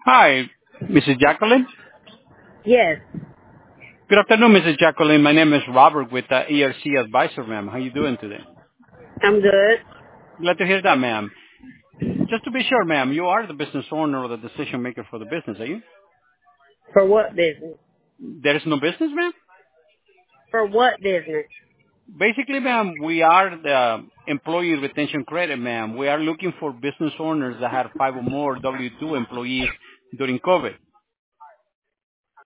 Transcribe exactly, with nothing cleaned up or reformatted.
Hi, Missus Jacqueline. Yes, Good afternoon, Missus Jacqueline. My name is Robert with uh, E R C Advisor, ma'am. How you doing today? I'm good. Glad to hear that, ma'am. Just to be sure, ma'am, you are the business owner or the decision maker for the business, are you? For what business? There is no business, ma'am? For what business? Basically, ma'am, we are the employee retention credit, ma'am. We are looking for business owners that have five or more W two employees during COVID.